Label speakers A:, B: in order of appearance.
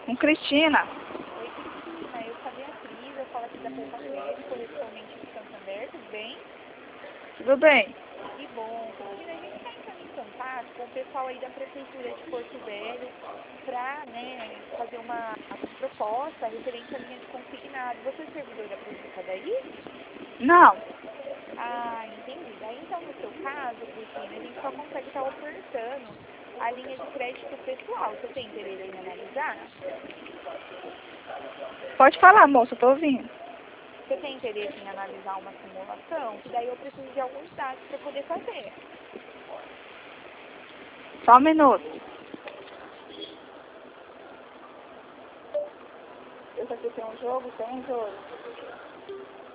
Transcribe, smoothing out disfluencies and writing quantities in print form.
A: Com Cristina.
B: Oi, Cristina, eu sou a Beatriz, eu falo aqui da Prefeitura de Correspondente de Santander, tudo bem?
A: Tudo bem?
B: Que bom. Cristina, a gente está entrando em contato com o pessoal aí da Prefeitura de Porto Velho para, fazer uma proposta referente à linha de consignado. Você é servidora pública daí?
A: Não.
B: Ah, entendi. Daí, então, no seu caso, Cristina, a gente só consegue estar ofertando a linha de crédito pessoal. Você tem interesse em analisar?
A: Pode falar, moça, eu tô ouvindo.
B: Você tem interesse em analisar uma simulação? Que daí eu preciso de alguns dados para poder fazer.
A: Só um minuto. Eu aqui tem um jogo? Tem um jogo.